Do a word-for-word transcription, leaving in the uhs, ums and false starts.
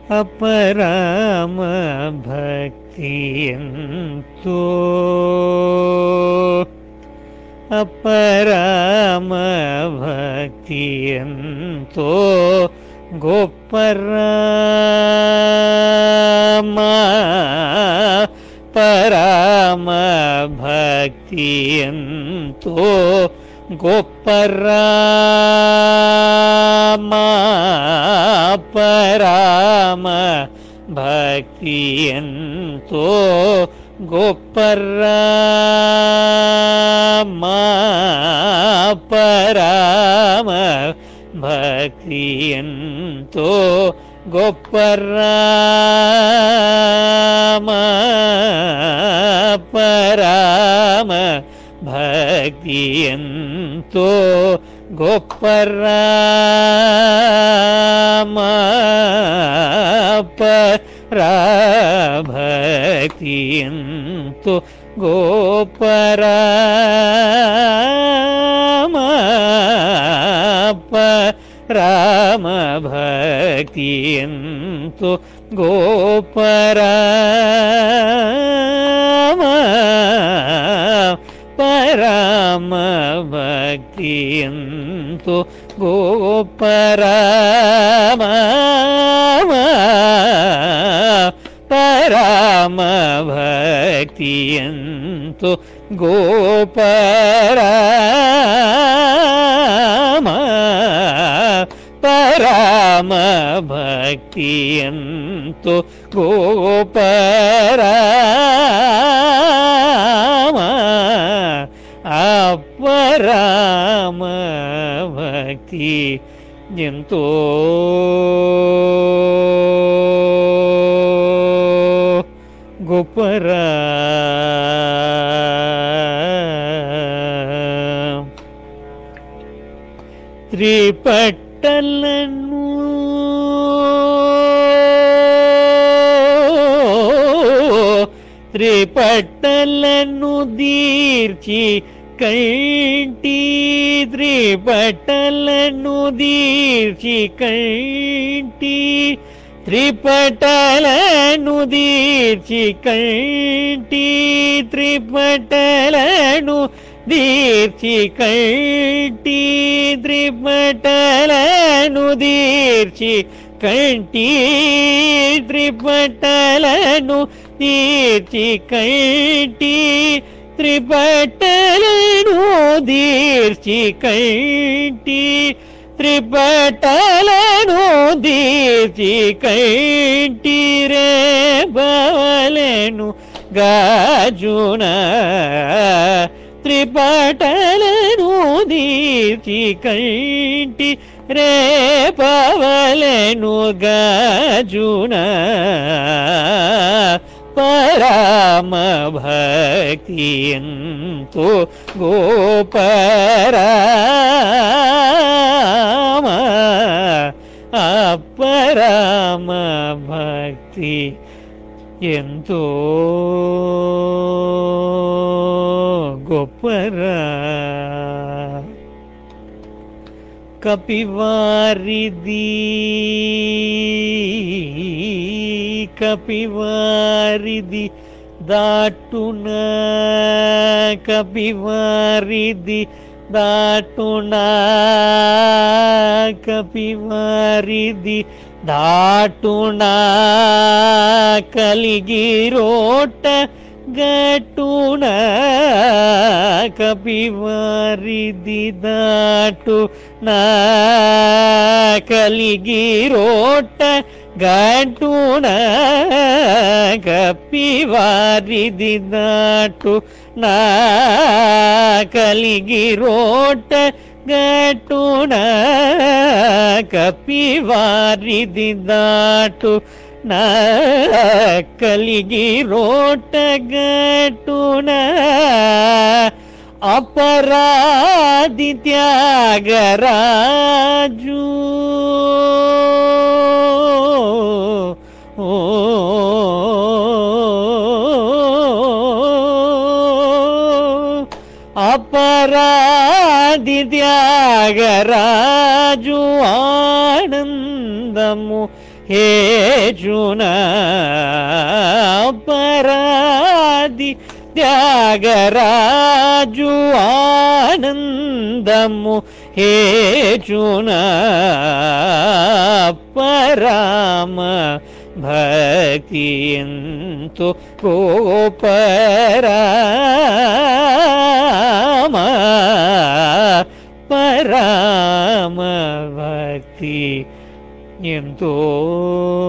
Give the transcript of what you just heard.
అపరామ భక్తి ఎంతో అపరామ భక్తి ఎంతో గొప్ప రామ పరామ భక్తి ఎంతో గొప్ప రామ పరామ భక్తి ఎంతో గొప్ప రామ పరామ భక్తి ఎంతో గొప్ప రామ పరామ భక్తి ఎంతో గొప్ప రామ పరాభక్తి ఎంతో గొప్ప రామ పరామ భక్తి ఎంతో గొప్ప రామ పరామ భక్తి ఎంతో గొప్ప రామ పరామ భక్తి ఎంతో గొప్ప రామ పరామ భక్తి ఎంతో గొప్ప రామ అపరామ భక్తి ఎంతో గొప్ప త్రిపట్టలను త్రిపట్టలను దీర్చి కంటి త్రిపట్టలను దీర్చి కంటి త్రిపటలను దీర్చి కంటి త్రిపటలను దీర్చి కంటి త్రిపటలను దీర్చి కంటి త్రిపటలను దీర్చి కంటి త్రిపటలను దీర్చి కంటి త్రిపటలను దీర్చి కంటి రేబవలెను గాజున త్రిపటలను దీర్చి కంటి రేపవలెను గాజున పరామ భక్తి ఎంతో గొప్ప రామ అపరామ భక్తి ఎంతో గొప్ప కపివారిది కపివారిది దాటున కపివారిది దాటున కపివారిది దాటున కలిగి రోట గట్టున కపివారిది దాటున కలిగి రోట గట్టున కపివారిది దాటున కలిగి రోట గట్టున కపివారిది దాటున కలిగి రోట గట్టున అపరాధి త్యాగరాజు అపరాధి త్యాగరాజు ఆనంద ఆనందము హేజున పరాది త్యాగరాజు ఆనందము హేజున పరామ భక్తి ఎంతో గోపరామ పరామ భక్తి ఎంతో